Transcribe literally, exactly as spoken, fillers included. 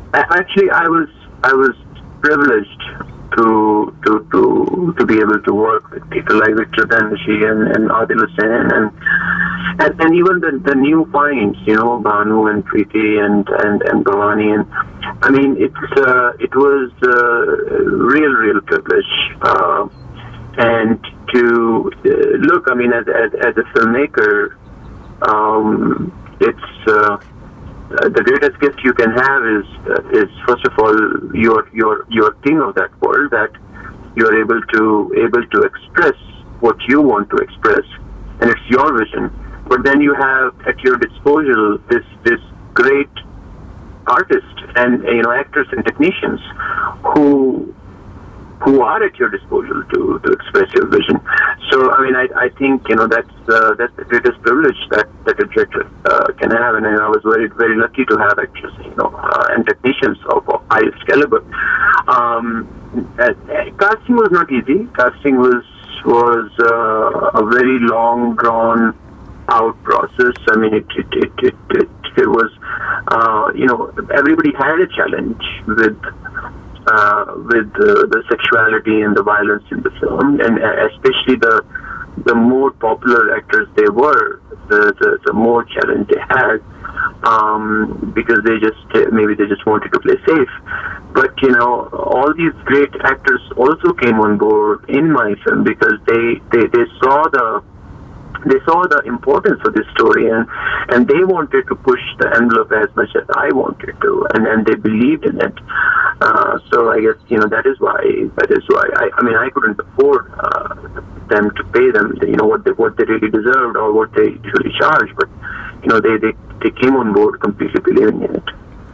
A- Actually, I was I was privileged to to to to be able to work with people like Victor Danashi and, and Adil Hussain and and, and even the, the new finds, you know, Banu and Preeti and and and Bhavani, and I mean it's uh, it was uh, real real privilege, uh, and to uh, look, I mean, as as, as a filmmaker, um, it's. Uh, uh, the greatest gift you can have is uh, is first of all your your your king of that world, that you are able to able to express what you want to express, and it's your vision. But then you have at your disposal this this great artists and you know actors and technicians who who are at your disposal to, to express your vision. So, I mean, I, I think, you know, that's uh, that's the greatest privilege that, that a director uh, can have. And I was very, very lucky to have actors, you know, uh, and technicians of, of highest caliber. Um, uh, casting was not easy. Casting was, was uh, a very long, drawn out process. I mean, it, it, it, it, it, it was, uh, you know, everybody had a challenge with Uh, with uh, the sexuality and the violence in the film, and especially the the more popular actors they were, the the, the more challenge they had, um, because they just maybe they just wanted to play safe. But you know, all these great actors also came on board in my film because they they, they saw the they saw the importance of this story, and, and they wanted to push the envelope as much as I wanted to, and, and they believed in it. Uh, so I guess, you know, that is why, that is why, I, I mean, I couldn't afford uh, them to pay them, you know, what they, what they really deserved or what they usually charge, but, you know, they, they, they came on board completely believing in it.